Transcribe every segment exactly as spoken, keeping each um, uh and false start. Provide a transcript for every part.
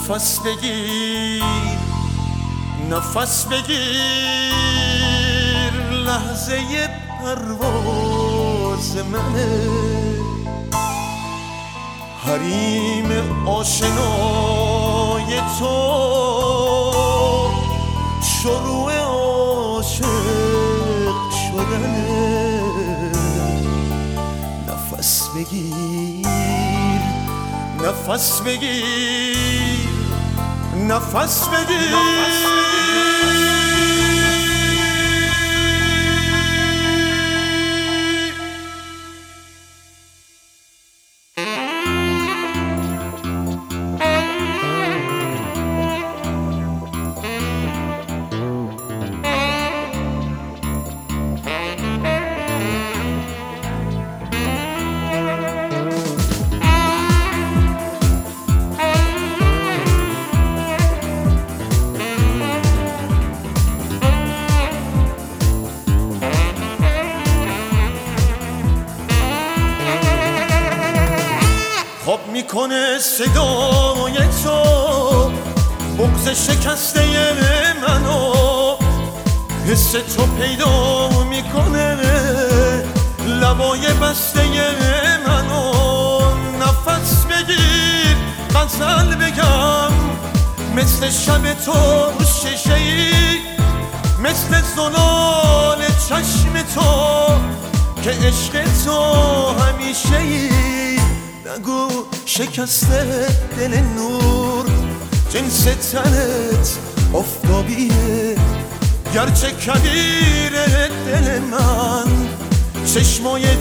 نفس بگیر نفس بگیر لحظه پرواز منه حریم آشنای تو شروع عاشق شدنه نفس بگیر نفس بگیر نفس بگیر خواب میکنه صدای تو بغض شکسته منو حس تو پیدا میکنه لبای بسته منو نفس بگیر غزل بگم مثل شب تو شیشه‌ای مثل زلال چشم تو که عشق تو همیشه‌ای نگو شکسته دل نور جنس تنت آفتابیه گرچه کبیره دل من چشمای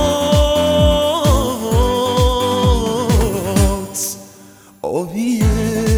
دریات آبیه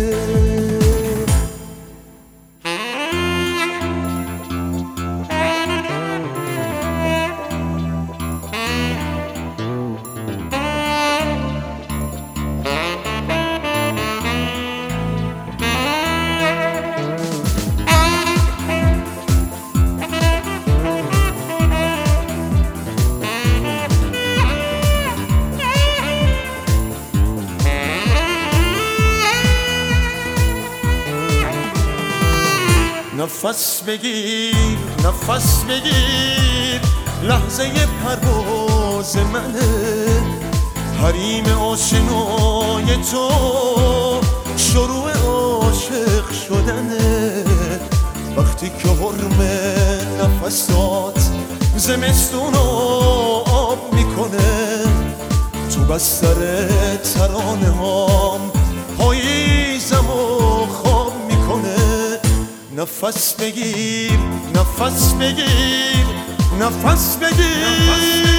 نفس بگیر نفس بگیر لحظه پرواز منه حریم آشنای تو شروع عاشق شدنه وقتی که حرم نفسات زمستون آب میکنه تو بستر ترانه هام پاییزم و خواب میکنه نفس بگیر نفس بگیر نفس بگیر